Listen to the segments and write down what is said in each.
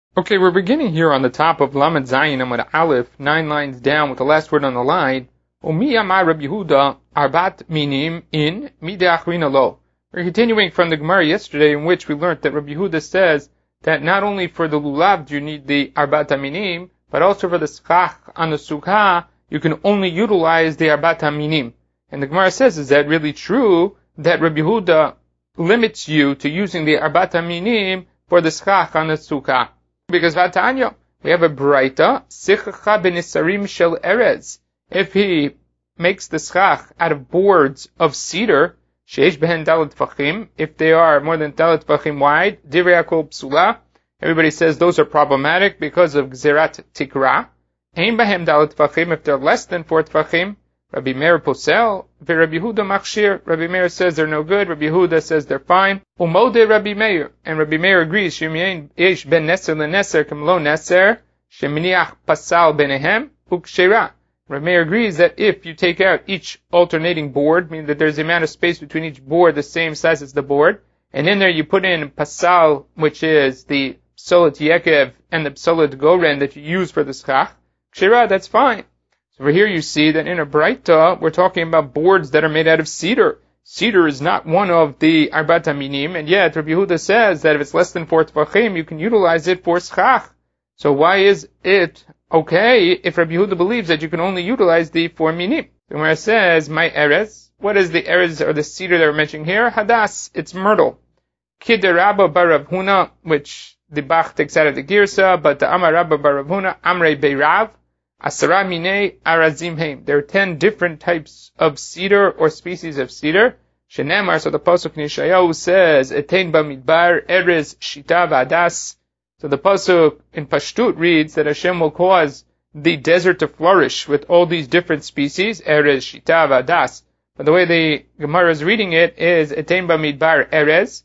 Okay, we're beginning here on the top of Lamed Zayin Amud Aleph, 9 lines down with the last word on the line. Umi Amar Rabbi Yehuda Arbat Minim in Mideachrina Lo. We're continuing from the Gemara yesterday, in which we learned that Rabbi Yehuda says that not only for the lulav do you need the Arbat Minim, but also for the schach on the sukkah, you can only utilize the Arbat Minim. And the Gemara says, is that really true that Rabbi Yehuda limits you to using the Arbat Minim for the schach on the sukkah? Because Vatanya, we have a Braita, Sichacha benisarim shel erez. If he makes the schach out of boards of cedar, sheish behen dalet tfachim, if they are more than dalet tfachim wide, divrei hakol psula, everybody says those are problematic because of gzerat tikra. Ein bahem dalet tfachim, if they're less than 4 tfachim, Rabbi Meir posel, Rabbi Yehuda machshir, Rabbi Meir says they're no good, Rabbi Yehuda says they're fine. Umode Rabbi Meir, and Rabbi Meir agrees, Shemyein yesh ben neser leneser kem lo neser, sheminiach pasal benehem, ukshera. Rabbi Meir agrees that if you take out each alternating board, meaning that there's the amount of space between each board the same size as the board, and in there you put in pasal, which is the psolat yekev and the psolat goren that you use for the schach, kshera, that's fine. Over here you see that in a Braita, we're talking about boards that are made out of cedar. Cedar is not one of the Arbat Minim, and yet Rabbi Yehuda says that if it's less than 4 tefachim, you can utilize it for schach. So why is it okay if Rabbi Yehuda believes that you can only utilize the 4 minim? The Gemara says, my erez. What is the erez or the cedar that we're mentioning here? Hadas, it's myrtle. Kiderabba bar Rav Huna, which the Bach takes out of the Girsa, but the Amar Rabba bar Rav Huna, Amrei beirav. Asara minei arazim heim. There are 10 different types of cedar or species of cedar. Shenemar, so the pasuk in Yeshayahu says, Etein bamidbar erez shita v'adas. So the pasuk in Pashtut reads that Hashem will cause the desert to flourish with all these different species, erez shita v'adas. But the way the Gemara is reading it is Etein bamidbar erez,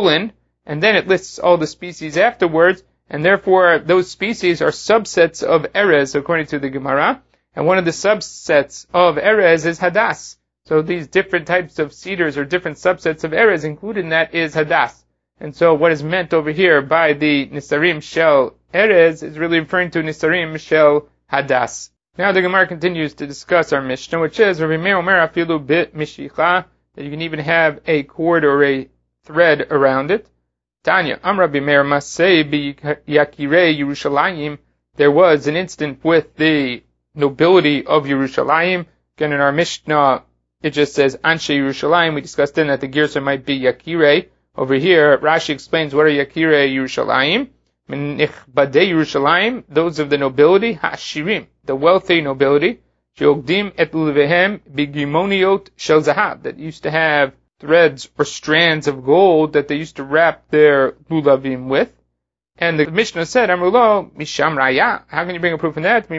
and then it lists all the species afterwards. And therefore, those species are subsets of erez, according to the Gemara. And one of the subsets of erez is hadas. So these different types of cedars or different subsets of erez, included in that is hadas. And so what is meant over here by the nisarim shel erez is really referring to nisarim shel hadas. Now the Gemara continues to discuss our Mishnah, which is Rabbi Meir Omer afilu bit mishicha, that you can even have a cord or a thread around it. Tanya, Rabbi Meir Masei Yakirei Yerushalayim. There was an instant with the nobility of Yerushalayim. Again, in our Mishnah, it just says Anshe Yerushalayim. We discussed then that the Girsa might be Yakirei. Over here, Rashi explains what are Yakirei Yerushalayim. Nichbadei Yerushalayim, those of the nobility, Hashirim, the wealthy nobility. Sheogdim et luvehem bigimoniot shel zahav, that used to have threads or strands of gold that they used to wrap their lulavim with. And the Mishnah said, Amrulo, Misham Raya. How can you bring a proof in that?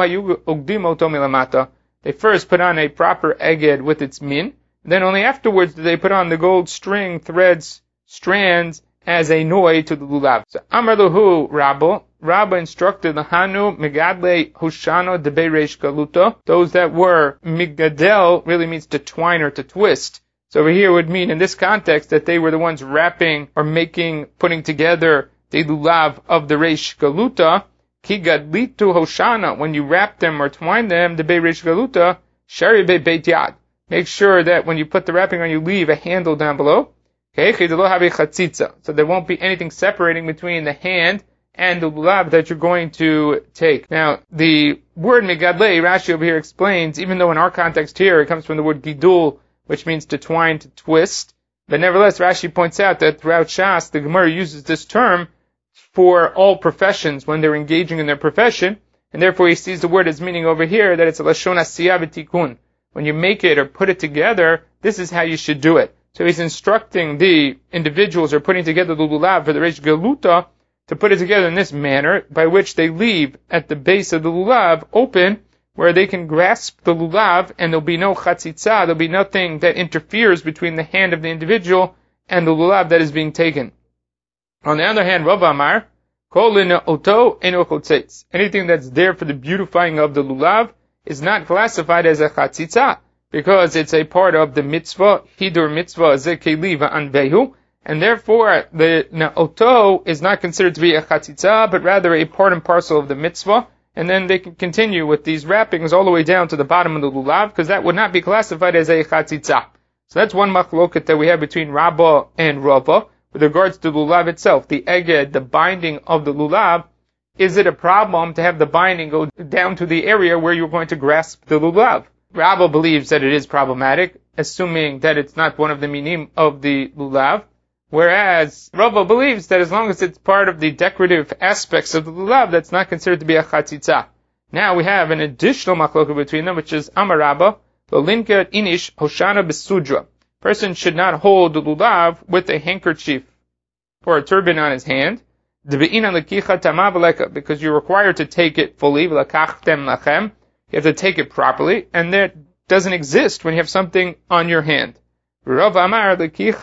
They first put on a proper eged with its min, then only afterwards did they put on the gold string, threads, strands, as a noi to the lulav. So Amrluhu Rabbo. Rabba instructed the Hanu Megadle Hushano Debe Reish Galuto. Those that were Migadel really means to twine or to twist. So over here would mean in this context that they were the ones wrapping or putting together the lulav of the Reish Galuta. Ki gadlitu hoshana, when you wrap them or twine them, the Bei Reish Galuta, shari be beit yad. Make sure that when you put the wrapping on, you leave a handle down below. So there won't be anything separating between the hand and the lulav that you're going to take. Now, the word megadle, Rashi over here explains, even though in our context here it comes from the word gidul, which means to twine, to twist. But nevertheless, Rashi points out that throughout Shas, the Gemara uses this term for all professions when they're engaging in their profession, and therefore he sees the word as meaning over here that it's a lashon asiyah v'tikun. When you make it or put it together, this is how you should do it. So he's instructing the individuals who are putting together the lulav for the Reish Galuta to put it together in this manner, by which they leave at the base of the lulav open, where they can grasp the lulav, and there'll be no chatzitza, there'll be nothing that interferes between the hand of the individual and the lulav that is being taken. On the other hand, Rav Amar, kol oto eno chotzetz. Anything that's there for the beautifying of the lulav is not classified as a chatzitza, because it's a part of the mitzvah, hidur mitzvah zekeli va'anvehu, and therefore the na'oto is not considered to be a chatzitza, but rather a part and parcel of the mitzvah, and then they can continue with these wrappings all the way down to the bottom of the lulav, because that would not be classified as a chatzitza. So that's one machloket that we have between Rabbah and Rava with regards to the lulav itself. The eged, the binding of the lulav, is it a problem to have the binding go down to the area where you're going to grasp the lulav? Rabbah believes that it is problematic, assuming that it's not one of the minim of the lulav, whereas Rava believes that as long as it's part of the decorative aspects of the lulav, that's not considered to be a chatzitza. Now we have an additional machloket between them, which is Amar Rabbah, Lolinka inish hoshana besudra. Person should not hold the lulav with a handkerchief or a turban on his hand, because you're required to take it fully. You have to take it properly, and that doesn't exist when you have something on your hand. Rava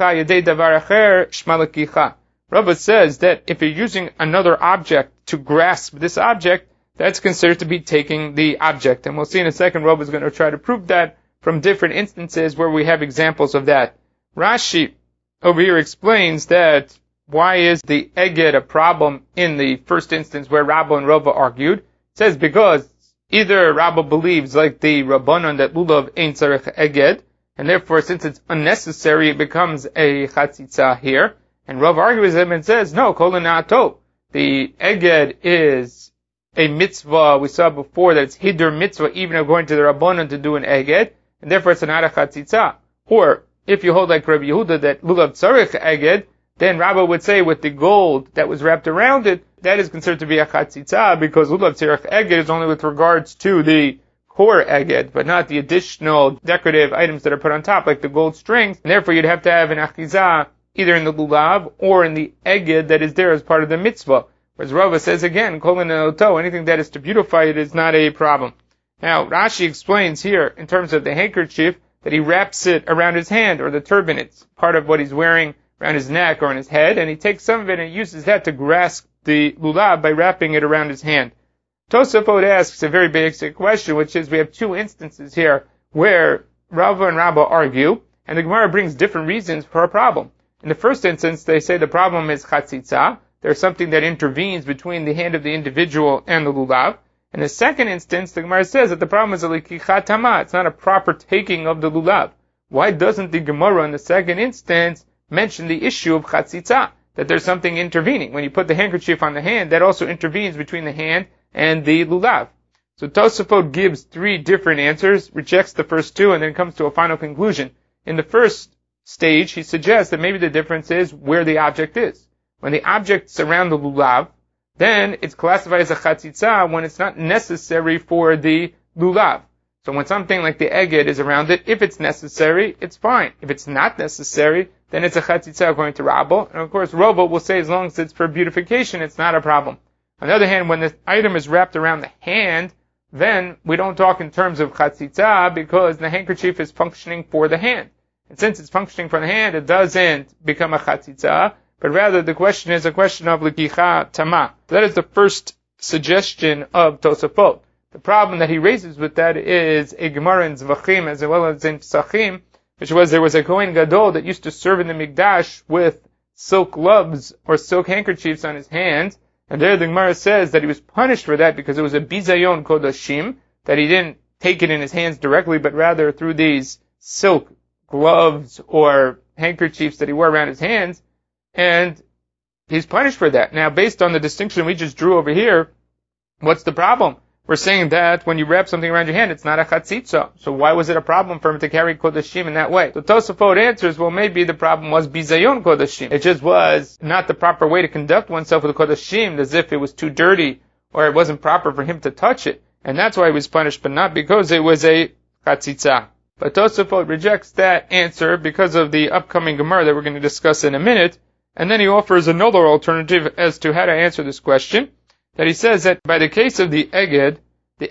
says that if you're using another object to grasp this object, that's considered to be taking the object. And we'll see in a second, Rava is going to try to prove that from different instances where we have examples of that. Rashi over here explains that why is the eged a problem in the first instance where Rabbah and Rava argued? It says because either Rabbah believes, like the Rabbanon, that lulav ain't tzarech eged, and therefore since it's unnecessary it becomes a chatzitza here, and Rava argues with him and says, no, kol na'ato. The eged is a mitzvah. We saw before that it's hidur mitzvah even according to the Rabbanon to do an eged, and therefore it's not a chatzitza. Or, if you hold like Rabbi Yehuda that lulav tzarech eged, then Rabbah would say with the gold that was wrapped around it, that is considered to be a chatzitza, because lulav tzarech eged is only with regards to the core eged, but not the additional decorative items that are put on top, like the gold strings. And therefore you'd have to have an achizah either in the lulav or in the eged that is there as part of the mitzvah. Whereas Rava says again, kol na'oto, anything that is to beautify it is not a problem. Now, Rashi explains here, in terms of the handkerchief, that he wraps it around his hand, or the turban. It's part of what he's wearing around his neck or on his head, and he takes some of it and uses that to grasp the lulav by wrapping it around his hand. Tosafot asks a very basic question, which is we have two instances here where Rava and Rabbah argue, and the Gemara brings different reasons for a problem. In the first instance, they say the problem is chatzitza. There's something that intervenes between the hand of the individual and the lulav. In the second instance, the Gemara says that the problem is a likichat tama. It's not a proper taking of the lulav. Why doesn't the Gemara in the second instance mention the issue of chatzitza, that there's something intervening? When you put the handkerchief on the hand, that also intervenes between the hand and the lulav. So Tosafot gives three different answers, rejects the first two, and then comes to a final conclusion. In the first stage, he suggests that maybe the difference is where the object is. When the object's around the lulav, then it's classified as a chatzitza when it's not necessary for the lulav. So when something like the eged is around it, if it's necessary, it's fine. If it's not necessary, then it's a chatzitza according to Rabbah. And of course, Rava will say as long as it's for beautification, it's not a problem. On the other hand, when the item is wrapped around the hand, then we don't talk in terms of chatzitza because the handkerchief is functioning for the hand. And since it's functioning for the hand, it doesn't become a chatzitza, but rather the question is a question of likicha tama. That is the first suggestion of Tosafot. The problem that he raises with that is a Gemara in Zvachim as well as in Psachim, which was there was a Kohen Gadol that used to serve in the Mikdash with silk gloves or silk handkerchiefs on his hands, and there the Gemara says that he was punished for that because it was a bizayon kodashim, that he didn't take it in his hands directly, but rather through these silk gloves or handkerchiefs that he wore around his hands, and he's punished for that. Now, based on the distinction we just drew over here, what's the problem? We're saying that when you wrap something around your hand, it's not a chatzitza. So why was it a problem for him to carry kodashim in that way? So Tosafot answers, well, maybe the problem was bizayon kodashim. It just was not the proper way to conduct oneself with kodashim, as if it was too dirty or it wasn't proper for him to touch it. And that's why he was punished, but not because it was a chatzitza. But Tosafot rejects that answer because of the upcoming Gemara that we're going to discuss in a minute. And then he offers another alternative as to how to answer this question, that he says that by the case of the eged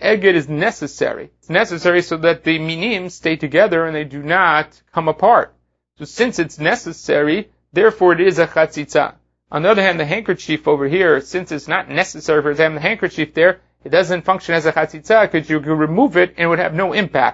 is necessary. It's necessary so that the minim stay together and they do not come apart. So since it's necessary, therefore it is a chatzitza. On the other hand, the handkerchief over here, since it's not necessary for it to have the handkerchief there, it doesn't function as a chatzitza because you can remove it and it would have no impact.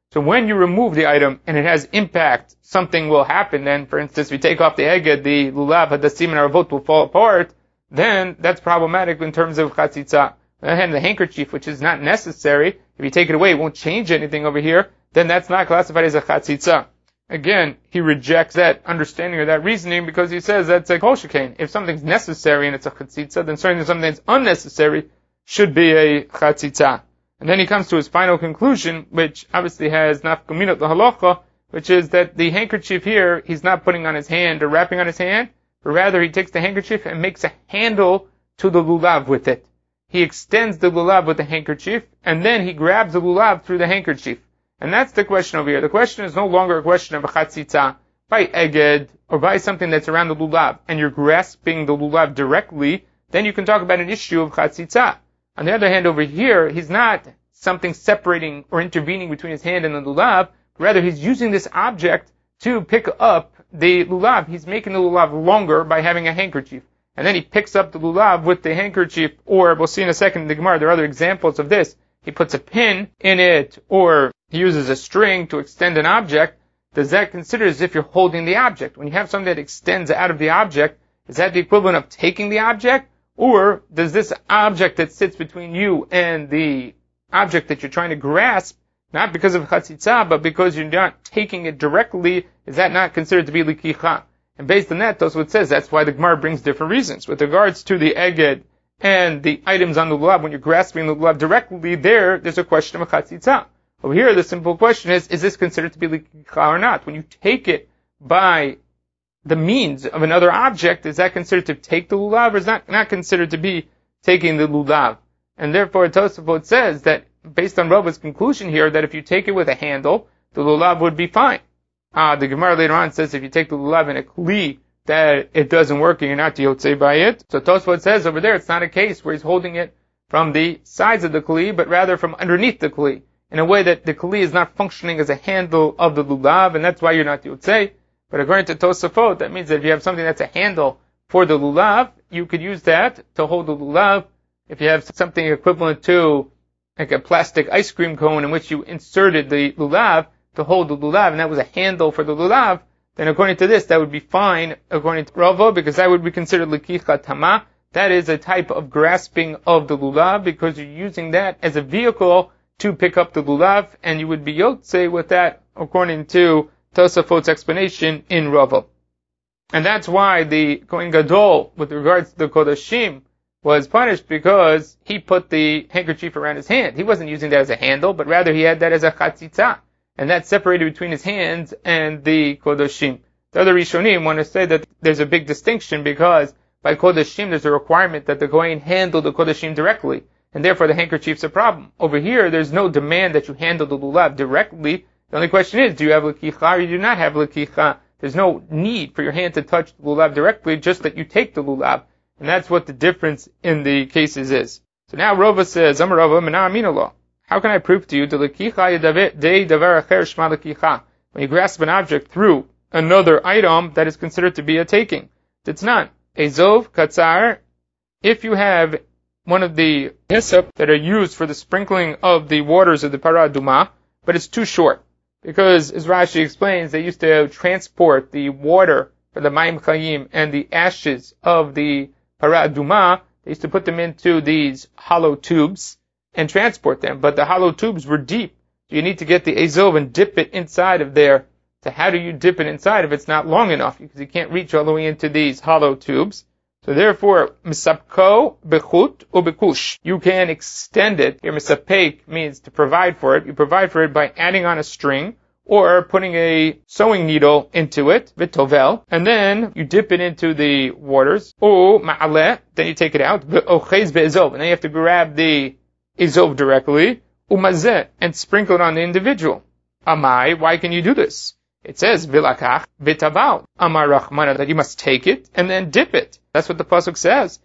So when you remove the item and it has impact, something will happen. Then, for instance, if you take off the eged, the lulav, hadasim, and aravot will fall apart. Then that's problematic in terms of chatzitza. And the handkerchief, which is not necessary, if you take it away, it won't change anything over here. Then that's not classified as a chatzitza. Again, he rejects that understanding or that reasoning because he says that's a kol shekain. If something's necessary and it's a chatzitza, then certainly something that's unnecessary should be a chatzitza. And then he comes to his final conclusion, which obviously has nafkaminot lahalacha, which is that the handkerchief here, he's not putting on his hand or wrapping on his hand, but rather he takes the handkerchief and makes a handle to the lulav with it. He extends the lulav with the handkerchief, and then he grabs the lulav through the handkerchief. And that's the question over here. The question is no longer a question of a chatzitza by eged or by something that's around the lulav, and you're grasping the lulav directly, then you can talk about an issue of chatzitza. On the other hand, over here, he's not something separating or intervening between his hand and the lulav. Rather, he's using this object to pick up the lulav. He's making the lulav longer by having a handkerchief. And then he picks up the lulav with the handkerchief, or we'll see in a second in the Gemara, there are other examples of this. He puts a pin in it, or he uses a string to extend an object. Does that consider as if you're holding the object? When you have something that extends out of the object, is that the equivalent of taking the object? Or does this object that sits between you and the object that you're trying to grasp, not because of chatzitza, but because you're not taking it directly, is that not considered to be likicha? And based on that, Tosfot says that's why the Gemara brings different reasons. With regards to the eged and the items on the lulav, when you're grasping the lulav directly, there's a question of chatzitza. Over here, the simple question is this considered to be likicha or not? When you take it by the means of another object, is that considered to take the lulav, or is not considered to be taking the lulav? And therefore, Tosafot says that, based on Rava's conclusion here, that if you take it with a handle, the lulav would be fine. The Gemara later on says if you take the lulav in a kli, that it doesn't work and you're not yotzei by it. So Tosafot says over there, it's not a case where he's holding it from the sides of the kli, but rather from underneath the kli, in a way that the kli is not functioning as a handle of the lulav, and that's why you're not yotzei. But according to Tosafot, that means that if you have something that's a handle for the lulav, you could use that to hold the lulav. If you have something equivalent to like a plastic ice cream cone in which you inserted the lulav to hold the lulav, and that was a handle for the lulav, then according to this, that would be fine, according to Rava, because that would be considered likicha tama. That is a type of grasping of the lulav, because you're using that as a vehicle to pick up the lulav, and you would be yotzei with that, according to Tosafot's explanation in Rava. And that's why the Kohen Gadol, with regards to the Kodashim, was punished because he put the handkerchief around his hand. He wasn't using that as a handle, but rather he had that as a chatzitza. And that separated between his hands and the Kodashim. The other Rishonim want to say that there's a big distinction because by Kodashim there's a requirement that the Kohen handle the Kodashim directly. And therefore the handkerchief's a problem. Over here, there's no demand that you handle the lulav directly. The only question is, do you have likicha or you do not have likicha? There's no need for your hand to touch the lulav directly, just that you take the lulav. And that's what the difference in the cases is. So now Rava says, Amar Rava, Mina Aminallah. How can I prove to you the likicha de davar acher shma likicha? When you grasp an object through another item that is considered to be a taking. It's not. Ezov, katzar, if you have one of the hyssop that are used for the sprinkling of the waters of the parah aduma, but it's too short. Because, as Rashi explains, they used to transport the water for the Mayim Chayim and the ashes of the Parah Aduma. They used to put them into these hollow tubes and transport them. But the hollow tubes were deep. So you need to get the Ezov and dip it inside of there. So how do you dip it inside if it's not long enough? Because you can't reach all the way into these hollow tubes. So therefore, misapko bechut u bekush. You can extend it. Here, misapek means to provide for it. You provide for it by adding on a string or putting a sewing needle into it, vitovel, and then you dip it into the waters. U ma'aleh, then you take it out. Ochez be'ezov, and then you have to grab the ezov directly. Umazeh, and sprinkle it on the individual. Amai, why can you do this? It says, vilakach v'tabal, amar rachmana, that you must take it and then dip it. That's what the pasuk says.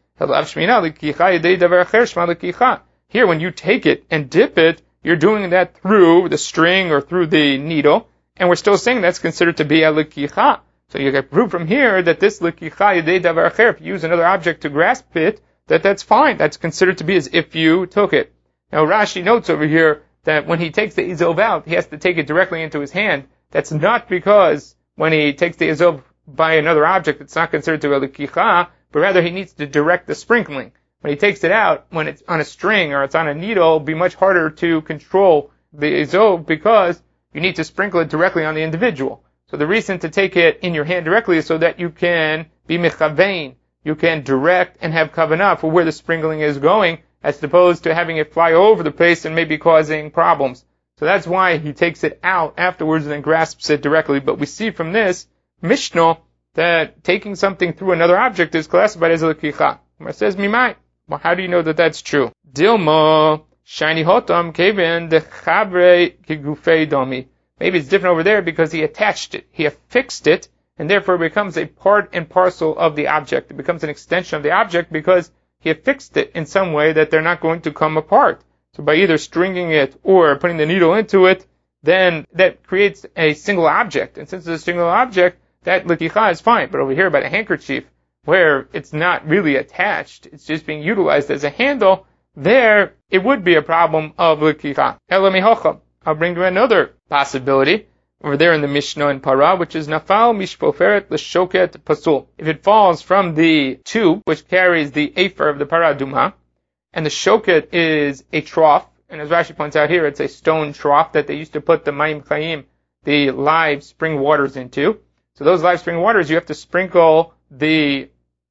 Here, when you take it and dip it, you're doing that through the string or through the needle, and we're still saying that's considered to be a likicha. So you can prove from here that this likicha yedei davar acher, if you use another object to grasp it, that's fine. That's considered to be as if you took it. Now Rashi notes over here that when he takes the izov out, he has to take it directly into his hand. That's not because when he takes the izov by another object, it's not considered to be a lekicha, but rather he needs to direct the sprinkling. When he takes it out, when it's on a string or it's on a needle, it'll be much harder to control the izov because you need to sprinkle it directly on the individual. So the reason to take it in your hand directly is so that you can be mechavein, you can direct and have kavanah for where the sprinkling is going, as opposed to having it fly all over the place and maybe causing problems. So that's why he takes it out afterwards and then grasps it directly. But we see from this Mishnah that taking something through another object is classified as a lekicha. It says mimai. Well, how do you know that that's true? Dilma shiny hotam kevin de chabre kigufei domi. Maybe it's different over there because he attached it, he affixed it, and therefore it becomes a part and parcel of the object. It becomes an extension of the object because he affixed it in some way that they're not going to come apart. So by either stringing it or putting the needle into it, then that creates a single object. And since it's a single object, that lekicha is fine. But over here by the handkerchief, where it's not really attached, it's just being utilized as a handle, there it would be a problem of lekicha. Elamihocham. I'll bring you another possibility over there in the Mishnah in Para, which is nafal mishpoferet l'shoket pasul. If it falls from the tube which carries the afer of the para duma, and the shoket is a trough, and as Rashi points out here, it's a stone trough that they used to put the mayim chayim, the live spring waters into. So those live spring waters, you have to sprinkle the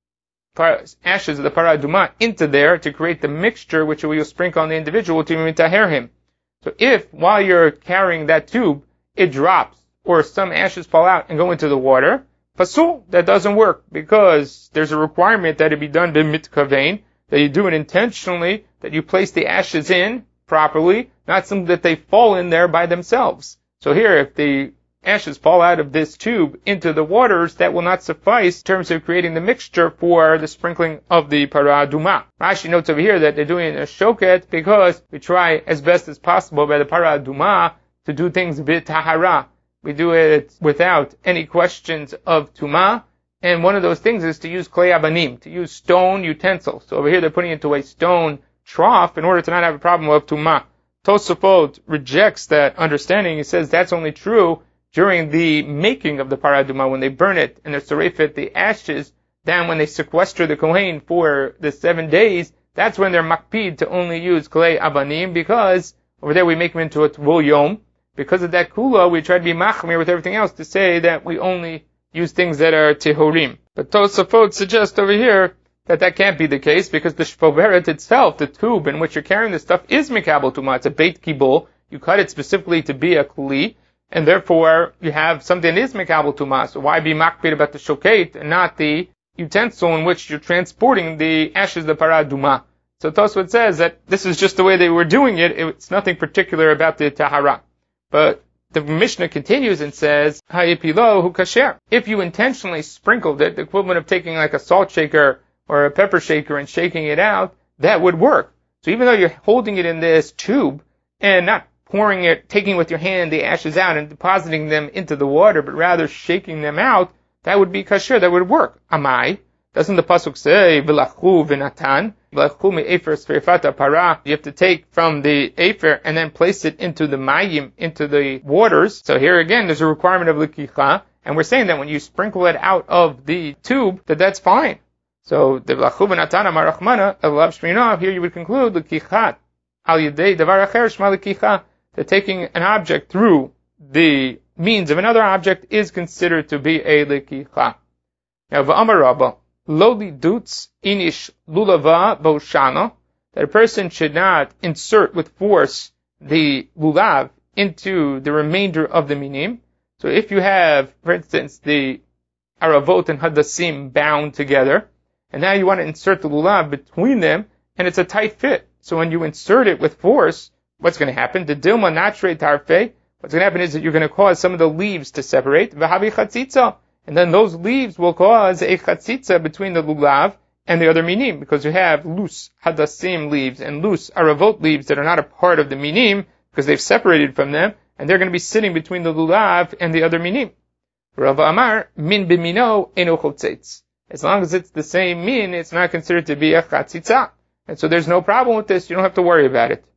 ashes of the para duma into there to create the mixture which you will sprinkle on the individual to mitaher him. So if, while you're carrying that tube, it drops, or some ashes fall out and go into the water, pasul, that doesn't work, because there's a requirement that it be done b'mitkavein, that you do it intentionally, that you place the ashes in properly, not something that they fall in there by themselves. So here, if the ashes fall out of this tube into the waters, that will not suffice in terms of creating the mixture for the sprinkling of the para duma. Rashi notes over here that they're doing a shoket because we try as best as possible by the para duma to do things b'tahara. We do it without any questions of tuma, and one of those things is to use klei abanim, to use stone utensils. So over here they're putting it into a stone trough in order to not have a problem of tuma. Tosafot rejects that understanding. He says that's only true during the making of the para duma, when they burn it and they sarefet the ashes. Then when they sequester the kohen for the 7 days, that's when they're makpid to only use klei abanim, because over there we make them into a tvul yom. Because of that kula, we try to be machmir with everything else to say that we only use things that are tehorim. But Tosafot suggests over here that that can't be the case, because the shpoberet itself, the tube in which you're carrying this stuff, is mikabel tuma. It's a beit kibul. You cut it specifically to be a kli, and therefore you have something that is mikabel tuma. So why be makbid about the shoket and not the utensil in which you're transporting the ashes of the para duma? So Tosafot says that this is just the way they were doing it. It's nothing particular about the tahara. But the Mishnah continues and says, Hayipilo hu kasher. If you intentionally sprinkled it, the equivalent of taking like a salt shaker or a pepper shaker and shaking it out, that would work. So even though you're holding it in this tube and not pouring it, taking with your hand the ashes out and depositing them into the water, but rather shaking them out, that would be kasher, that would work. Amai. Doesn't the pasuk say, V'lachu v'natan? V'lachu me'efer sferifata para. You have to take from the efer and then place it into the mayim, into the waters. So here again, there's a requirement of lekicha, and we're saying that when you sprinkle it out of the tube, that's fine. So, the v'lachu v'natan amar Rachmana, Elav Shmina, here you would conclude, lekichat, al yedei davar acher shma lekicha, that taking an object through the means of another object is considered to be a lekicha. Now, v'amar Rabbah, Loli dutz inish lulava boshana, that a person should not insert with force the lulav into the remainder of the minim. So if you have, for instance, the aravot and hadassim bound together, and now you want to insert the lulav between them, and it's a tight fit. So when you insert it with force, what's going to happen? The dilma natre tarfe, what's going to happen is that you're going to cause some of the leaves to separate. V'havi chatzitza. And then those leaves will cause a chatzitza between the lulav and the other minim, because you have loose hadassim leaves and loose aravot leaves that are not a part of the minim, because they've separated from them, and they're going to be sitting between the lulav and the other minim. Rav Amar, min bimino eno chotzetz. As long as it's the same min, it's not considered to be a chatzitza. And so there's no problem with this, you don't have to worry about it.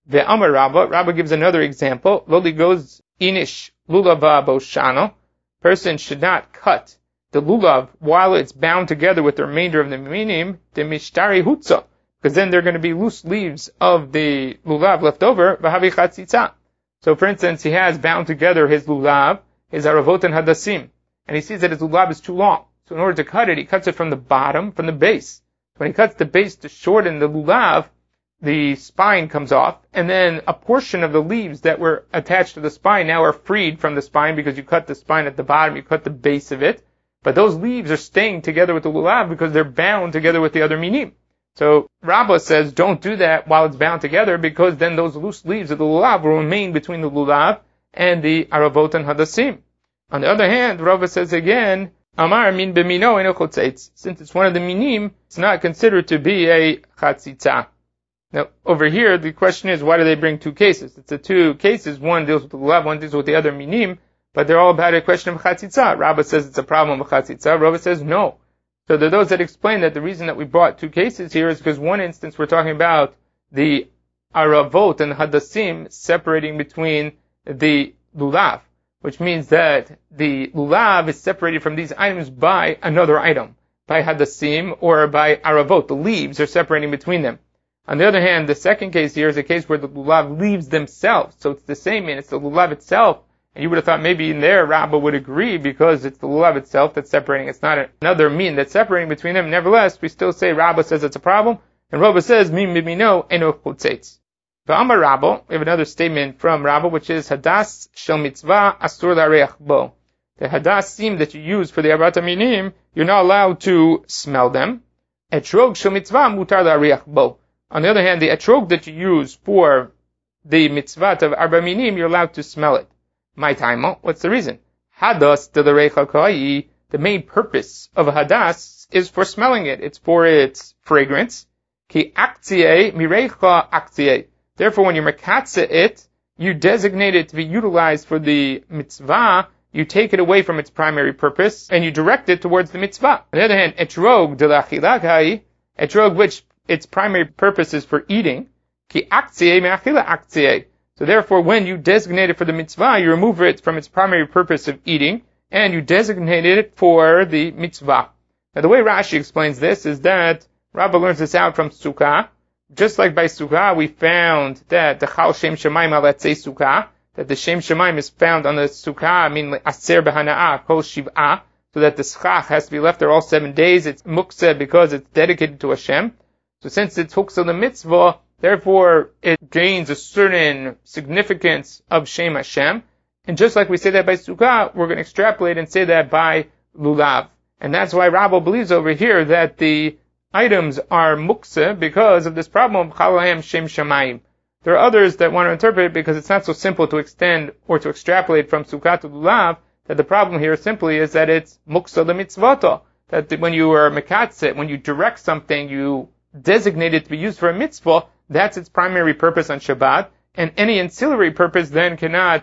Ve'amar Rabba gives another example. Loli goes inish lulava boshano. Person should not cut the lulav while it's bound together with the remainder of the minim, the mishtari hutza, because then there are going to be loose leaves of the lulav left over, v'havi chatzitza. So for instance, he has bound together his lulav, his aravot and hadassim, and he sees that his lulav is too long. So in order to cut it, he cuts it from the bottom, from the base. When he cuts the base to shorten the lulav, the spine comes off, and then a portion of the leaves that were attached to the spine now are freed from the spine because you cut the spine at the bottom, you cut the base of it. But those leaves are staying together with the lulav because they're bound together with the other minim. So Rabbah says don't do that while it's bound together, because then those loose leaves of the lulav will remain between the lulav and the aravot and hadassim. On the other hand, Rabbah says again, Amar min b'mino eno chotzetz. Since it's one of the minim, it's not considered to be a chatzitza. Now, over here, the question is, why do they bring two cases? It's the two cases. One deals with the lulav, one deals with the other minim, but they're all about a question of chatzitza. Rabbah says it's a problem of chatzitza. Rabbah says no. So there are those that explain that the reason that we brought two cases here is because one instance we're talking about the aravot and hadassim separating between the lulav, which means that the lulav is separated from these items by another item, by hadassim or by aravot. The leaves are separating between them. On the other hand, the second case here is a case where the lulav leaves themselves. So it's the same mean, it's the lulav itself. And you would have thought maybe in there Rabbah would agree because it's the lulav itself that's separating. It's not another mean that's separating between them. Nevertheless, we still say Rabbah says it's a problem. And Rabbah says, min b'mino eno chotzetz. V'amar Rabbah, we have another statement from Rabbah, which is, hadas shel mitzvah asur l'areach bo. The hadassim that you use for the avat minim, you're not allowed to smell them. Etrog shel mitzvah mutar l'areach bo. On the other hand, the etrog that you use for the mitzvah of arba minim, you're allowed to smell it. My time, what's the reason? Hadas to the reicha kai, the main purpose of a hadas is for smelling it. It's for its fragrance. Ki aktie mireicha aktie. Therefore, when you mekatze it, you designate it to be utilized for the mitzvah, you take it away from its primary purpose, and you direct it towards the mitzvah. On the other hand, etrog de la chilakai, etrog which its primary purpose is for eating, ki aktie me'achila aktie. So therefore, when you designate it for the mitzvah, you remove it from its primary purpose of eating, and you designate it for the mitzvah. Now the way Rashi explains this is that Rabbah learns this out from Sukkah. Just like by Sukkah, we found that the Chal Shem Shemaim Alatzei Sukkah, that the Shem Shemaim is found on the Sukkah, I mean, Aser B'Hana'ah, Kol Shiv'ah, so that the Schach has to be left there all 7 days. It's Mukseh because it's dedicated to Hashem. So since it's Hukseh the Mitzvah, therefore it gains a certain significance of Shem Hashem. And just like we say that by Sukkah, we're going to extrapolate and say that by Lulav. And that's why Rabbah believes over here that the items are mukse because of this problem of Chalahem Shem Shamayim. There are others that want to interpret it because it's not so simple to extend or to extrapolate from Sukkah to Lulav, that the problem here simply is that it's mukse l'mitzvato. That when you are mekatze, when you direct something, you designate it to be used for a mitzvah, that's its primary purpose on Shabbat, and any ancillary purpose then cannot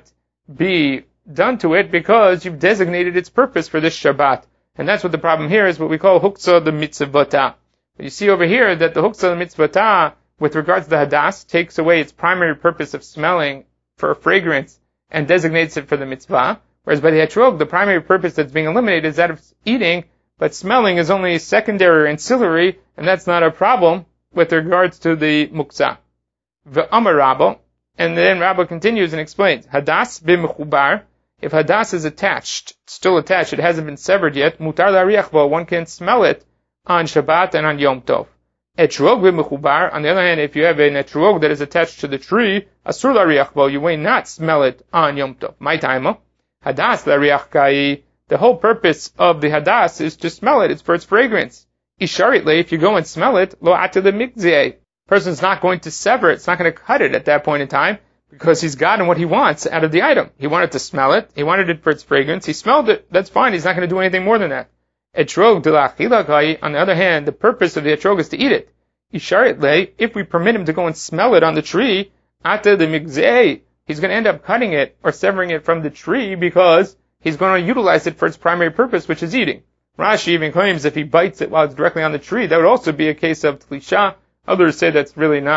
be done to it because you've designated its purpose for this Shabbat. And that's what the problem here is, what we call huksa the mitzvata. You see over here that the huksa the mitzvata, with regards to the hadas, takes away its primary purpose of smelling for a fragrance and designates it for the mitzvah, whereas by the etrog, the primary purpose that's being eliminated is that of eating, but smelling is only secondary or ancillary, and that's not a problem with regards to the muksa. V'amar Rabbah, and then Rabbah continues and explains, hadas b'mechubar, if hadas is attached, still attached, it hasn't been severed yet, mutar la'ariach bo, one can smell it on Shabbat and on Yom Tov. Etrog b'mechubar, on the other hand, if you have an etrog that is attached to the tree, asur la'ariach bo, you may not smell it on Yom Tov. My time, hadas la'ariach kai, the whole purpose of the hadas is to smell it, it's for its fragrance. Isharitly, if you go and smell it, lo atil mikzeh, person's not going to sever it, it's not going to cut it at that point in time, because he's gotten what he wants out of the item. He wanted to smell it, he wanted it for its fragrance, he smelled it, that's fine, he's not going to do anything more than that. Etrog de la chilakai, on the other hand, the purpose of the etrog is to eat it. Isharitly, if we permit him to go and smell it on the tree, atil mikzeh, he's going to end up cutting it or severing it from the tree because he's going to utilize it for its primary purpose, which is eating. Rashi even claims if he bites it while it's directly on the tree, that would also be a case of tlisha. Others say that's really not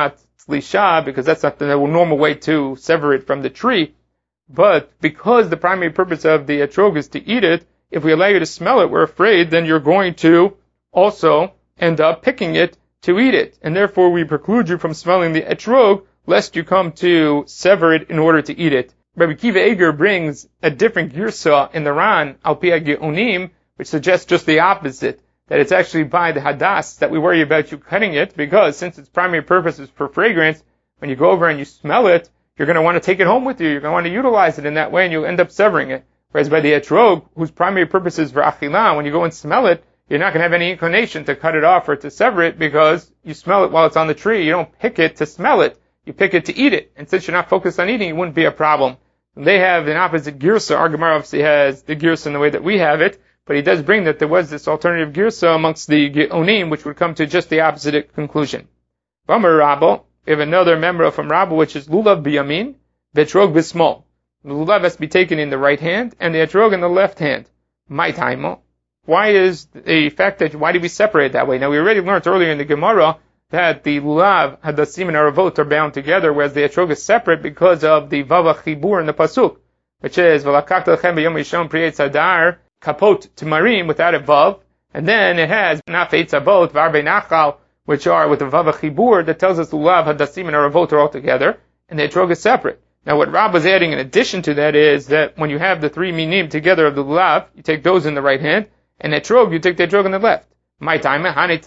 slisha, because that's not the normal way to sever it from the tree. But because the primary purpose of the etrog is to eat it, if we allow you to smell it, we're afraid then you're going to also end up picking it to eat it. And therefore we preclude you from smelling the etrog, lest you come to sever it in order to eat it. Rabbi Kiva Eger brings a different girsa in the Ran, Al Pi HaGeonim, which suggests just the opposite, that it's actually by the hadas that we worry about you cutting it, because since its primary purpose is for fragrance, when you go over and you smell it, you're going to want to take it home with you. You're going to want to utilize it in that way, and you'll end up severing it. Whereas by the etrog, whose primary purpose is for achilah, when you go and smell it, you're not going to have any inclination to cut it off or to sever it, because you smell it while it's on the tree. You don't pick it to smell it. You pick it to eat it. And since you're not focused on eating, it wouldn't be a problem. And they have an opposite girsa. Our Gemara obviously has the girsa in the way that we have it, but he does bring that there was this alternative girsa amongst the Geonim, which would come to just the opposite conclusion. V'amar Rabba, we have another member from Rabba, which is lulav biyamin, v'etrog b'smol. The lulav has to be taken in the right hand, and the etrog in the left hand. My taimo. Why is the fact that, why do we separate that way? Now we already learned earlier in the Gemara that the lulav, hadassim, and aravot are bound together, whereas the etrog is separate because of the vava chibur in the pasuk, which is v'lakach lechem b'yom rishon pri etz hadar kapot tamarim without a vav, and then it has naf etz abot v'arbe nachal, which are with the vava chibur that tells us lulav, hadassim, and aravot are all together, and the etrog is separate. Now what Rabbah is adding in addition to that is that when you have the three minim together of the lulav, you take those in the right hand, and etrog, you take the etrog in the left. My time,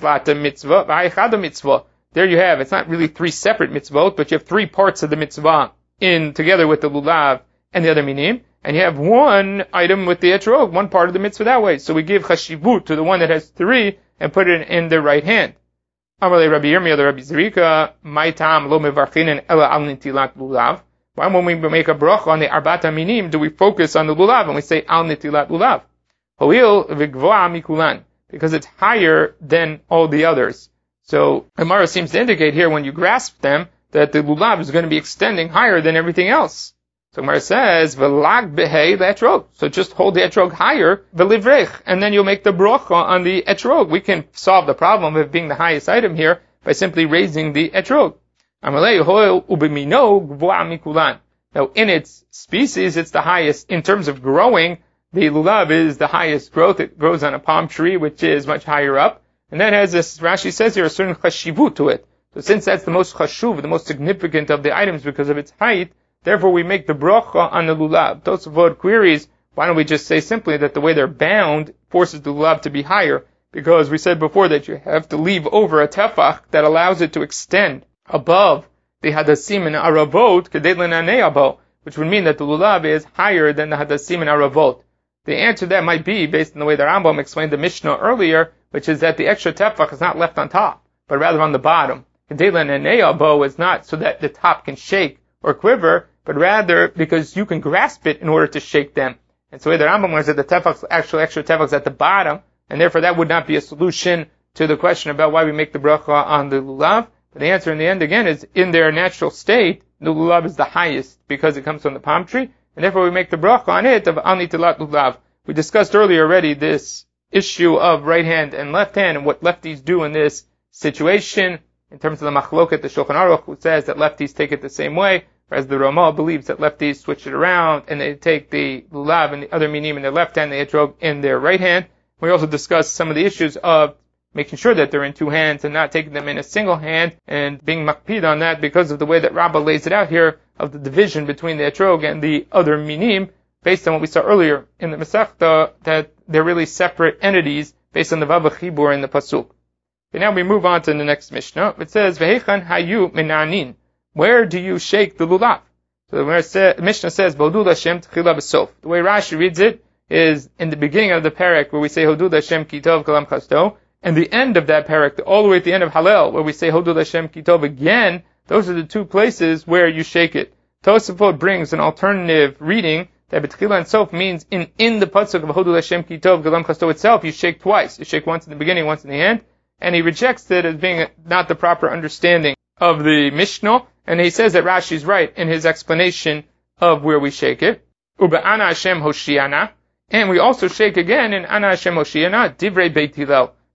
mitzvah. There you have, it's not really three separate mitzvot, but you have three parts of the mitzvah in together with the lulav and the other minim, and you have one item with the etrog, one part of the mitzvah that way. So we give chashivut to the one that has three and put it in the right hand. Amalei Rabbi Yirmiyah, the Rabbi Zerika, my tam lo mevarchinen ela al nitilat lulav. Why when we make a bracha on the arbata minim do we focus on the lulav and we say al nitilat lulav? Hoil v'gvoa mikulan, because it's higher than all the others. So Gemara seems to indicate here when you grasp them that the lulav is going to be extending higher than everything else. So Gemara says v'lag behei le'etrog. So just hold the etrog higher v'livrech, and then you'll make the bracha on the etrog. We can solve the problem of being the highest item here by simply raising the etrog. Amalei hoil ubimino gvoa mikulan. Now in its species, it's the highest in terms of growing. The lulav is the highest growth. It grows on a palm tree, which is much higher up. And that has this, Rashi says here, a certain chashivut to it. So since that's the most chashuv, the most significant of the items because of its height, therefore we make the bracha on the lulav. Tosafot queries, why don't we just say simply that the way they're bound forces the lulav to be higher? Because we said before that you have to leave over a tefach that allows it to extend above the hadassim and aravot, kedei l'nanei abo, which would mean that the lulav is higher than the hadassim and aravot. The answer to that might be, based on the way the Rambam explained the Mishnah earlier, which is that the extra tefach is not left on top, but rather on the bottom. Kedei l'nanei abo is not so that the top can shake or quiver, but rather because you can grasp it in order to shake them. And so the way the Rambam was that the tefach, actual extra tefach is at the bottom, and therefore that would not be a solution to the question about why we make the bracha on the lulav. But the answer in the end again is in their natural state, the lulav is the highest because it comes from the palm tree, and therefore we make the bracha on it of al nitilat lulav. We discussed earlier already this issue of right hand and left hand and what lefties do in this situation in terms of the machloket, the Shulchan Aruch, who says that lefties take it the same way, whereas the Ramah believes that lefties switch it around and they take the lulav and the other minim in their left hand, the etrog in their right hand. We also discussed some of the issues of making sure that they're in two hands and not taking them in a single hand and being makpid on that because of the way that Rabbah lays it out here of the division between the etrog and the other minim, based on what we saw earlier in the Masechta, that they're really separate entities based on the Vava Chibur in the Pasuk. Okay, now we move on to the next Mishnah. It says, Vehechan hayu menanin. Where do you shake the lulav? So the Mishnah says, Bodul Hashem tchila v'sof. The way Rashi reads it is in the beginning of the parak where we say, Hodul Hashem kitov kalam chasto, and the end of that parak, all the way at the end of Hallel, where we say, Hodul Hashem kitov again, those are the two places where you shake it. Tosafot brings an alternative reading that B'tchila and Sof means in the pasuk of Hodul Hashem kitov kalam chasto itself, you shake twice. You shake once in the beginning, once in the end, and he rejects it as being not the proper understanding of the Mishnah, and he says that Rashi's right in his explanation of where we shake it. Uba Ana Hashem Hoshiana, and we also shake again in Ana Hashem Hoshiana, Divrei Beit Hillel.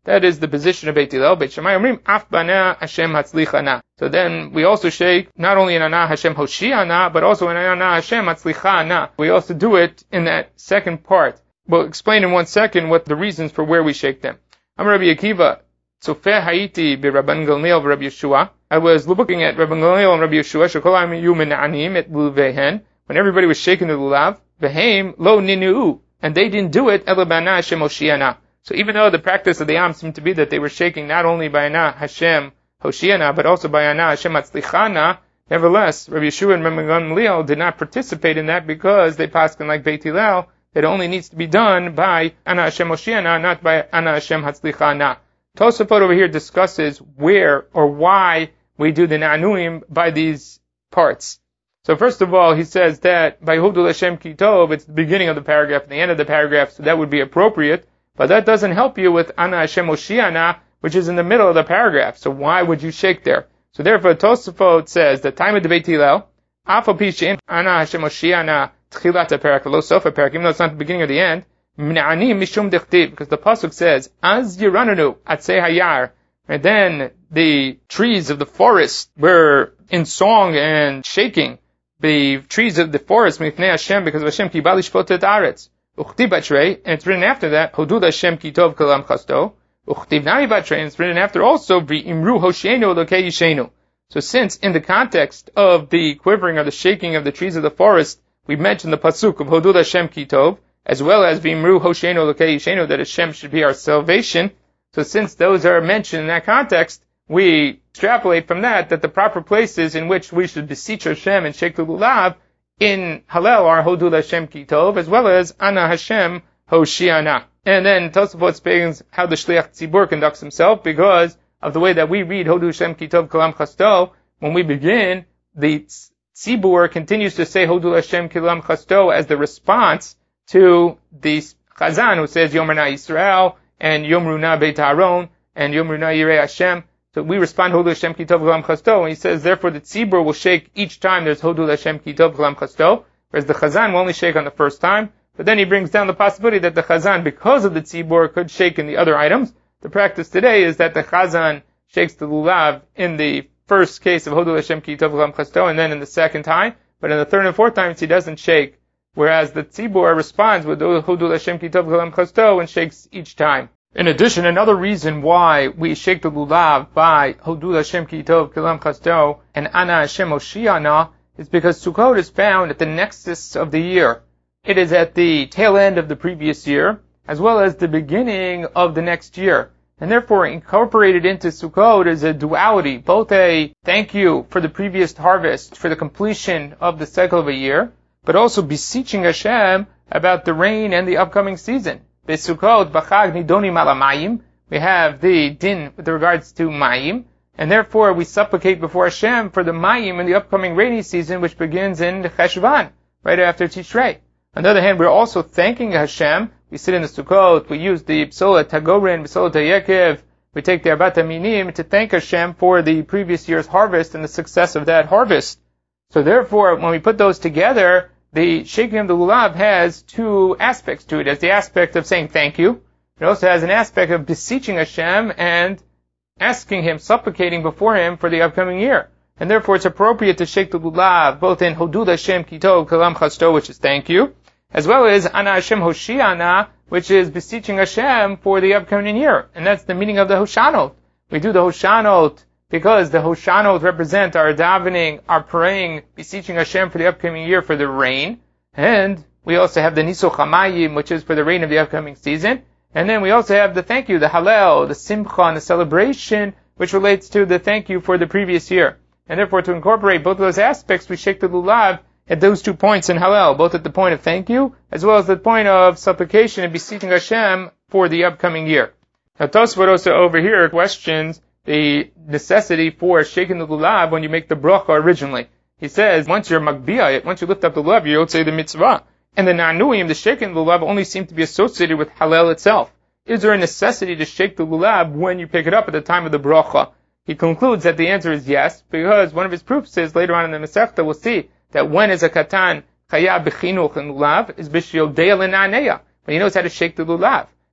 That is the position of Beit Hillel. Beit Shammai omrim af bana Hashem hatzlichana. So then we also shake not only in ana Hashem hoshiana, but also in ana Hashem hatzlichana. We also do it in that second part. We'll explain in 1 second what the reasons for where we shake them. I'm Rabbi Akiva. Tzofeh haiti bi Rabban Gamliel v'Rabbi Yeshua. I was looking at Rabban Gamliel and Rabbi Yeshua. Shekol ha'ayu mena'anim et lulvehen. When everybody was shaking the lulav, v'heim lo ninu'u, and they didn't do it ela b'ana Hashem hoshiana. So even though the practice of the Am seemed to be that they were shaking not only by ana Hashem hoshiana, but also by ana Hashem hatzlichana, nevertheless, Rabbi Yeshua and Rabbi Gamliel did not participate in that because they paskin like Beit Hillel, that it only needs to be done by ana Hashem hoshiana, not by ana Hashem hatzlichana. Tosafot over here discusses where or why we do the na'anuim by these parts. So first of all, he says that by Hodul Hashem Ki Tov, it's the beginning of the paragraph and the end of the paragraph, so that would be appropriate. But that doesn't help you with Ana Hashem Hoshiana, which is in the middle of the paragraph. So why would you shake there? So therefore, Tosafot says the time of the Beit Hillel, Afal Pi She'en Ana Hashem Hoshiana Tchilat HaPerak Lo Sof HaPerak, even though it's not the beginning or the end, M'na'anim Mishum Dechtiv, because the pasuk says, Az Yirananu Atzei Hayar, and then the trees of the forest were in song and shaking. The trees of the forest, Mifnei Hashem, because of Hashem Ki Ba Lishpot Et Haaretz. Uchtiv Batrei, and it's written after that, Hodud Hashem Ki Tov Kalam Chasto. Uchtiv Nami Batrei, and it's written after also, V'imru Hosheinu Lokei Yishenu. So since in the context of the quivering or the shaking of the trees of the forest, we mentioned the pasuk of Hodud Hashem Ki Tov, as well as V'imru Hosheinu Lokei Yishenu, that Hashem should be our salvation. So since those are mentioned in that context, we extrapolate from that the proper places in which we should beseech Hashem and shake the lulav in Hallel are Hodul Hashem Ki Tov, as well as Ana Hashem Hoshiana. And then Tosafot explains how the Shliach Tzibur conducts himself because of the way that we read Hodul Hashem Ki Tov Kalam Chasto. When we begin, the Tzibur continues to say Hodul Hashem Kalam Chasto as the response to the Chazan who says Yom Runa Yisrael and Yom Runa Beit Aaron and Yom Runa Yirei Hashem. So we respond Hodul Hashem Ki Tov Kalam Chasto, and he says therefore the Tzibur will shake each time there's Hodul Hashem Ki Tov Kalam Chasto, whereas the Chazan will only shake on the first time. But then he brings down the possibility that the Chazan, because of the Tzibur, could shake in the other items. The practice today is that the Chazan shakes the lulav in the first case of Hodul Hashem Ki Tov Kalam Chasto, and then in the second time. But in the third and fourth times he doesn't shake, whereas the Tzibur responds with Hodul Hashem Ki Tov Kalam Chasto and shakes each time. In addition, another reason why we shake the lulav by Hodul Hashem Ki Tov Kalam Chasto and Ana Hashem Hoshiana is because Sukkot is found at the nexus of the year. It is at the tail end of the previous year, as well as the beginning of the next year. And therefore, incorporated into Sukkot is a duality, both a thank you for the previous harvest, for the completion of the cycle of a year, but also beseeching Hashem about the rain and the upcoming season. Besukot b'chag nidonim ala mayim. We have the din with regards to mayim, and therefore we supplicate before Hashem for the mayim in the upcoming rainy season, which begins in Cheshvan, right after Tishrei. On the other hand, we're also thanking Hashem. We sit in the Sukkot, we use the Psolat Hagorin, Psolat Hayekev, we take the Arbat Aminim to thank Hashem for the previous year's harvest and the success of that harvest. So therefore, when we put those together, the shaking of the lulav has two aspects to it. It has the aspect of saying thank you. It also has an aspect of beseeching Hashem and asking Him, supplicating before Him for the upcoming year. And therefore it's appropriate to shake the lulav both in Hodul Hashem Ki Tov Kalam Chasto, which is thank you, as well as Ana Hashem Hoshiana, which is beseeching Hashem for the upcoming year. And that's the meaning of the Hoshanot. We do the Hoshanot because the Hoshanot represent our davening, our praying, beseeching Hashem for the upcoming year for the rain. And we also have the Nisoch HaMayim, which is for the rain of the upcoming season. And then we also have the thank you, the Hallel, the Simcha, and the celebration, which relates to the thank you for the previous year. And therefore, to incorporate both of those aspects, we shake the lulav at those 2 points in Hallel, both at the point of thank you, as well as the point of supplication and beseeching Hashem for the upcoming year. Now, Tosfot also over here questions the necessity for shaking the lulav when you make the bracha originally. He says, once you're magbiah, once you lift up the lulav, you'll say the mitzvah. And the na'anuim, the shaking of the lulav, only seem to be associated with Hallel itself. Is there a necessity to shake the lulav when you pick it up at the time of the bracha? He concludes that the answer is yes, because one of his proofs is later on in the Masechta, we'll see that when is a katan chaya b'chinuch and lulav is b'shiyodea l'na'aneya, when he knows how to shake the lulav.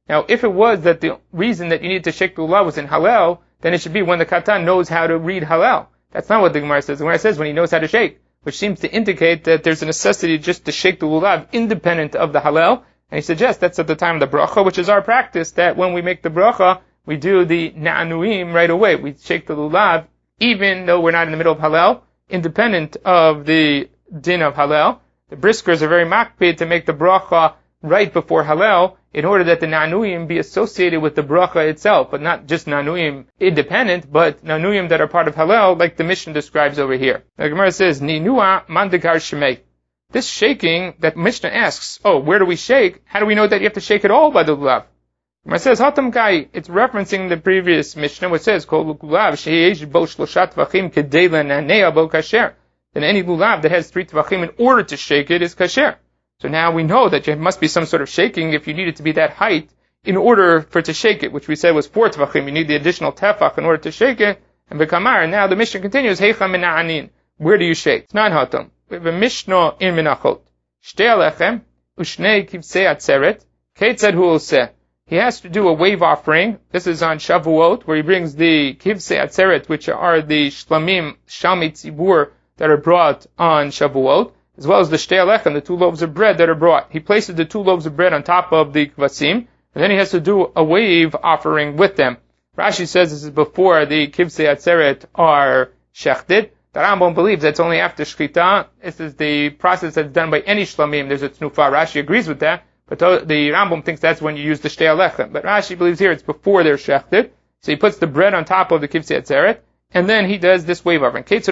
Now, if it was that the reason that you need to shake the lulav was in Hallel, then it should be when the Katan knows how to read Hallel. That's not what the Gemara says. The Gemara says when he knows how to shake, which seems to indicate that there's a necessity just to shake the lulav independent of the Hallel. And he suggests that's at the time of the bracha, which is our practice, that when we make the bracha, we do the na'anuim right away. We shake the lulav, even though we're not in the middle of Hallel, independent of the din of Hallel. The briskers are very makpid to make the bracha right before Hallel, in order that the na'anuim be associated with the bracha itself, but not just na'anuim independent, but na'anuim that are part of Hallel, like the Mishnah describes over here. The Gemara says, Ninua mandikar shemei. This shaking that Mishnah asks, where do we shake? How do we know that you have to shake it all by the lulav? Gemara says, Hatam kai. It's referencing the previous Mishnah, which says, Kol lulav sheyesh bo shlosha tvachim kedei lenanea bo kasher. Then any lulav that has 3 tvachim in order to shake it is kasher. So now we know that there must be some sort of shaking if you need it to be that height in order for it to shake it, which we said was 4 tvachim. You need the additional tefach in order to shake it. And bekamar. And now the Mishnah continues, Heicha mina'anin. Where do you shake? It's not hatam. We have a Mishnah in Menachot. Shtei alechem, ushnei kivsei atzeret, ketzad hu oseh. He has to do a wave offering. This is on Shavuot, where he brings the kivsei atzeret, which are the shlamim, shalmi tzibur, that are brought on Shavuot, as well as the shtei alechem, the 2 loaves of bread that are brought. He places the 2 loaves of bread on top of the kvasim, and then he has to do a wave offering with them. Rashi says this is before the kivsei atzeret are shechted. The Rambam believes that's only after shchita. This is the process that's done by any shlamim. There's a tnufa. Rashi agrees with that, but the Rambam thinks that's when you use the shtei alechem. But Rashi believes here it's before they're shechted. So he puts the bread on top of the kivsei atzeret, and then he does this wave offering. Places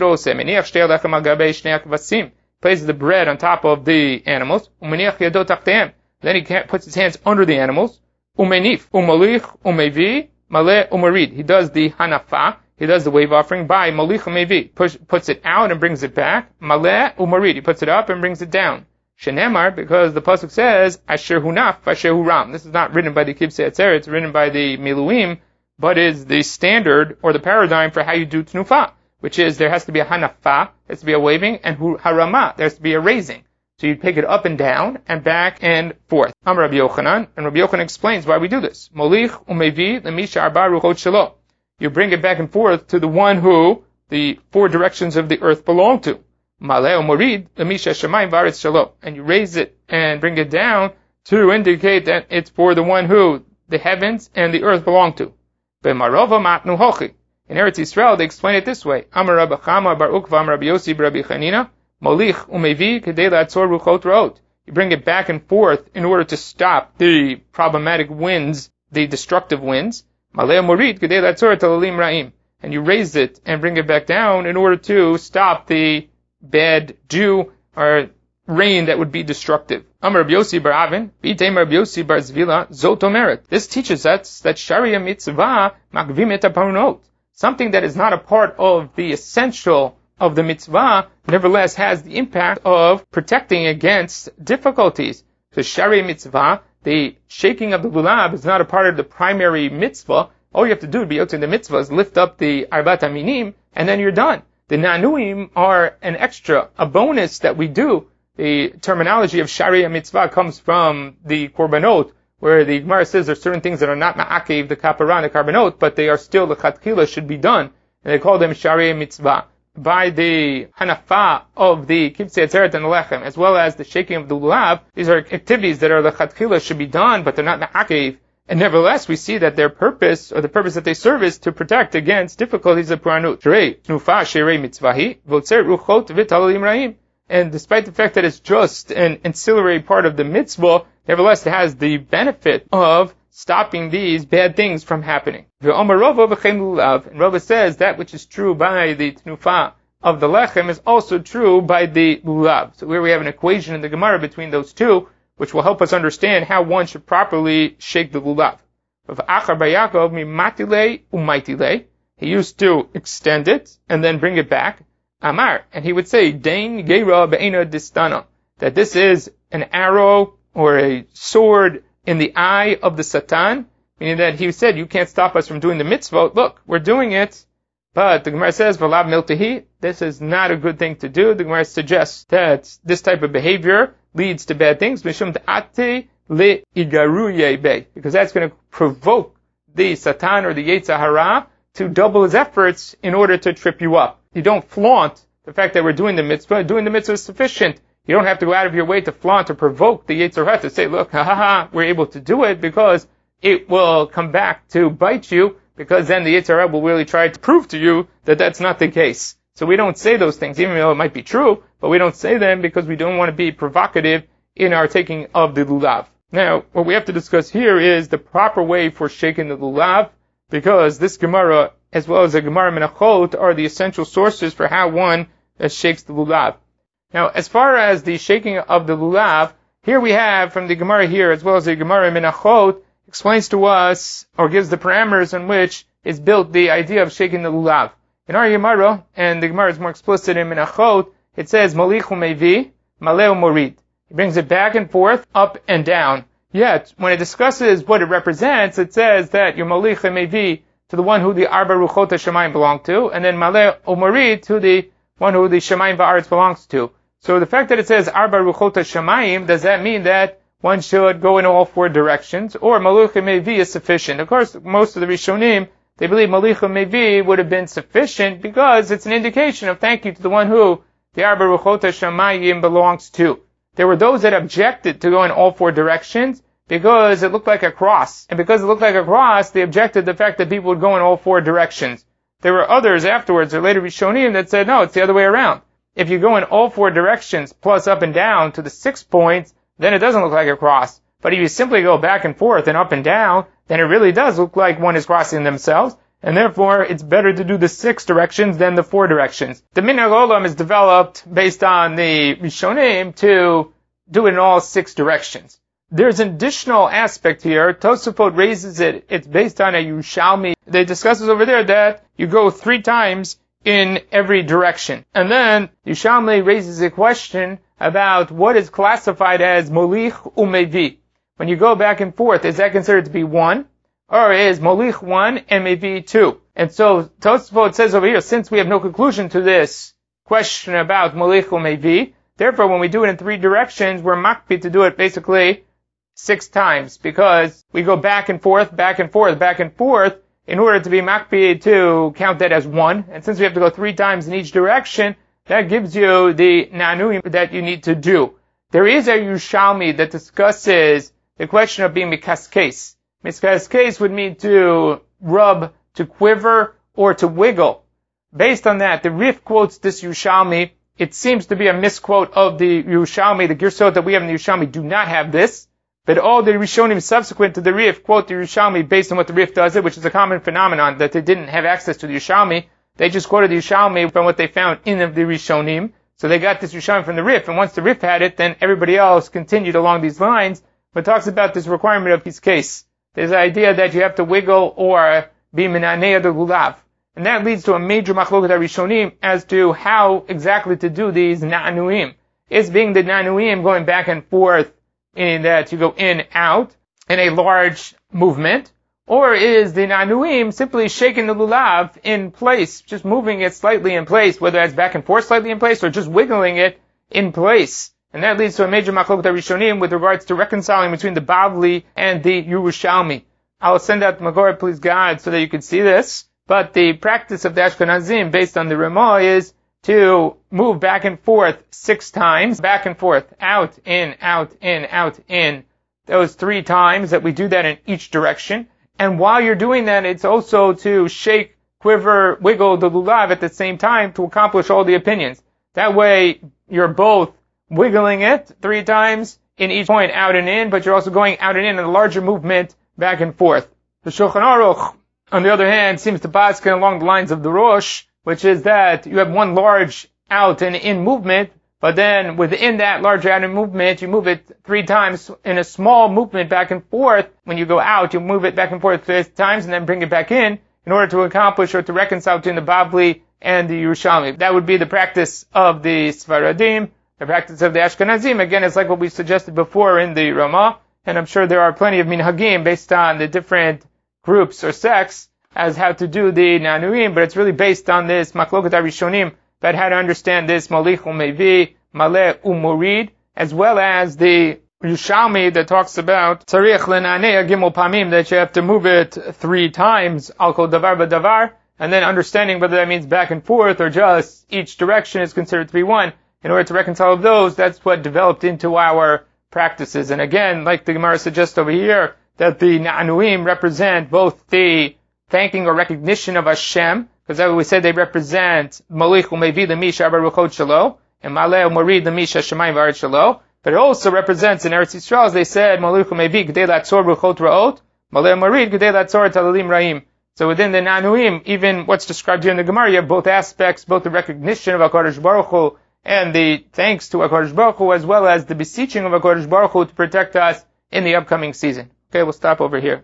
the bread on top of the animals. Then he puts his hands under the animals. He does the hanafa. He does the wave offering by malich umevi. Puts it out and brings it back. Maleh umarid. He puts it up and brings it down. Shenemar, because the pasuk says asher hunaf asher huram. This is not written by the kivsei atzeret. It's written by the miluim, but is the standard or the paradigm for how you do tnufa, which is there has to be a hanafa, there has to be a waving, and harama, there has to be a raising. So you pick it up and down and back and forth. Amar Rabbi Yochanan, and Rabbi Yochanan explains why we do this. Molich umevi lemisha arba ruchot shelo. You bring it back and forth to the one who the 4 directions of the earth belong to. Maleh umorid lemisha shamayim v'aretz shelo. And you raise it and bring it down to indicate that it's for the one who the heavens and the earth belong to. B'marova matnu hochi. In Eretz Yisrael, they explain it this way. Amar Rabbi Chama bar Ukva Amar Rabbi Yossi bar Rabbi Chanina, Molich umevi kedei la'atzor ruchot ra'ot. You bring it back and forth in order to stop the problematic winds, the destructive winds. Maleh morid kedei la'atzor talalim ra'im. And you raise it and bring it back down in order to stop the bad dew or rain that would be destructive. Amar Rabbi Yossi bar Avin, v'iteim Rabbi Yossi bar Zvila, zot omeret. This teaches us that Sharia mitzvah makvim et haparnot. Something that is not a part of the essential of the mitzvah, nevertheless has the impact of protecting against difficulties. So Sharia mitzvah, the shaking of the lulav, is not a part of the primary mitzvah. All you have to do to be out in the mitzvah is lift up the arbat aminim, and then you're done. The nanuim are an extra, a bonus that we do. The terminology of Sharia mitzvah comes from the korbanot, where the Gemara says there are certain things that are not ma'akev, the kapara and the karbanot, but they are still the chatchila, should be done, and they call them Sharia mitzvah. By the hanafa of the kivsei atzeret and the lechem, as well as the shaking of the lulav, these are activities that are the chatchila, should be done, but they're not ma'akev. And nevertheless, we see that their purpose, or the purpose that they serve, is to protect against difficulties of puranut. And despite the fact that it's just an ancillary part of the mitzvah, nevertheless it has the benefit of stopping these bad things from happening. And Rava says that which is true by the tnufa of the lechem is also true by the lulav. So here we have an equation in the Gemara between those two, which will help us understand how one should properly shake the lulav. He used to extend it and then bring it back. Amar, and he would say, Dain Geira Be'ena Distana, that this is an arrow or a sword in the eye of the Satan, meaning that he said, you can't stop us from doing the mitzvah. Look, we're doing it. But the Gemara says, V'lav miltahi, this is not a good thing to do. The Gemara suggests that this type of behavior leads to bad things. Mishum ta'ati li igaru be, because that's going to provoke the Satan or the Yetzer Hara to double his efforts in order to trip you up. You don't flaunt the fact that we're doing the mitzvah. Doing the mitzvah is sufficient. You don't have to go out of your way to flaunt or provoke the Yetzer Hara to say, look, we're able to do it, because it will come back to bite you, because then the Yetzer Hara will really try to prove to you that that's not the case. So we don't say those things, even though it might be true, but we don't say them because we don't want to be provocative in our taking of the lulav. Now, what we have to discuss here is the proper way for shaking the lulav, because this Gemara, as well as the Gemara Menachot, are the essential sources for how one shakes the lulav. Now, as far as the shaking of the lulav, here we have from the Gemara here, as well as the Gemara Menachot, explains to us, or gives the parameters on which is built the idea of shaking the lulav. In our Gemara, and the Gemara is more explicit in Menachot, it says, Molichu mevi, maleu morid. He brings it back and forth, up and down. Yet, when it discusses what it represents, it says that your Molich mevi to the one who the Arba Ruchot HaShamayim belong to, and then Maleh Morid to the one who the Shamayim Ba'aretz belongs to. So the fact that it says Arba Ruchot HaShamayim, does that mean that one should go in all four directions, or Molicha Mevi is sufficient? Of course, most of the Rishonim, they believe Molicha Mevi would have been sufficient because it's an indication of thank you to the one who the Arba Ruchot HaShamayim belongs to. There were those that objected to go in all four directions because it looked like a cross. And because it looked like a cross, they objected to the fact that people would go in all four directions. There were others afterwards, or later Rishonim, that said, no, it's the other way around. If you go in all four directions, plus up and down to the 6 points, then it doesn't look like a cross. But if you simply go back and forth and up and down, then it really does look like one is crossing themselves, and therefore it's better to do the 6 directions than the 4 directions. The Minhag Olam is developed based on the Rishonim to do it in all 6 directions. There's an additional aspect here. Tosafot raises it. It's based on a Yerushalmi. They discusses over there that you go 3 times in every direction. And then Yerushalmi raises a question about what is classified as Molich Umevi. When you go back and forth, is that considered to be 1? Or is Molich 1 and Mevi 2? And so Tosafot says over here, since we have no conclusion to this question about Molich Umevi, therefore when we do it in 3 directions, we're makpi to do it basically 6 times, because we go back and forth, back and forth, back and forth, in order to be makpi to count that as 1. And since we have to go 3 times in each direction, that gives you the nanuim that you need to do. There is a Yerushalmi that discusses the question of being mikaskes. Mikaskes would mean to rub, to quiver, or to wiggle. Based on that, the Rif quotes this Yerushalmi. It seems to be a misquote of the Yerushalmi. The Girsot that we have in the Yerushalmi do not have this. But all the Rishonim subsequent to the Rif quote the Yerushalmi based on what the Rif does it, which is a common phenomenon that they didn't have access to the Yerushalmi. They just quoted the Yerushalmi from what they found in the Rishonim. So they got this Yerushalmi from the Rif, and once the Rif had it, then everybody else continued along these lines, but talks about this requirement of his case. There's the idea that you have to wiggle or be minanei the lulav. And that leads to a major machloket Rishonim as to how exactly to do these na'anuim. Is being the na'anuim going back and forth in that you go in, out, in a large movement, or is the nanuim simply shaking the lulav in place, just moving it slightly in place, whether that's back and forth slightly in place, or just wiggling it in place. And that leads to a major machloket Rishonim with regards to reconciling between the Bavli and the Yerushalmi. I'll send out the Magor, please God, so that you can see this. But the practice of the Ashkenazim, based on the Ramah, is to move back and forth 6 times, back and forth, out, in, out, in, out, in. Those 3 times that we do that in each direction. And while you're doing that, it's also to shake, quiver, wiggle the lulav at the same time to accomplish all the opinions. That way, you're both wiggling it 3 times in each point, out and in, but you're also going out and in a larger movement back and forth. The Shulchan Aruch, on the other hand, seems to paskin along the lines of the Rosh, which is that you have one large out and in movement, but then within that large out and movement, you move it 3 times in a small movement back and forth. When you go out, you move it back and forth 3 times and then bring it back in order to accomplish or to reconcile between the Bavli and the Yerushalmi. That would be the practice of the Sfaradim. The practice of the Ashkenazim, again, is like what we suggested before in the Ramah, and I'm sure there are plenty of minhagim based on the different groups or sects as how to do the nanuim, but it's really based on this machloket Rishonim about how to understand this Molich Umevi, Maleh Umorid, as well as the Yerushalmi that talks about Tzarich Lenanea Gimel Pamim, that you have to move it 3 times, Al Kol Davar B'Davar, and then understanding whether that means back and forth or just each direction is considered to be one. In order to reconcile those, that's what developed into our practices. And again, like the Gemara suggests over here, that the Na'anuim represent both the thanking or recognition of Hashem, because as we said they represent Malich U'Mevi L'Misha Baruchot Shalo, and Maleh U'Morid L'Misha Shemayim V'Aretz Shalo. But it also represents in Eretz Yisrael, as they said, Malich U'Mevi G'dei Latzor Baruchot Ra'ot, Maleh U'Morid G'dei Latzor Talalim Ra'im. So within the Na'anuim, even what's described here in the Gemara, you have both aspects, both the recognition of HaKadosh Baruch Hu and the thanks to HaKadosh Baruch Hu, as well as the beseeching of HaKadosh Baruch Hu to protect us in the upcoming season. Okay, we'll stop over here.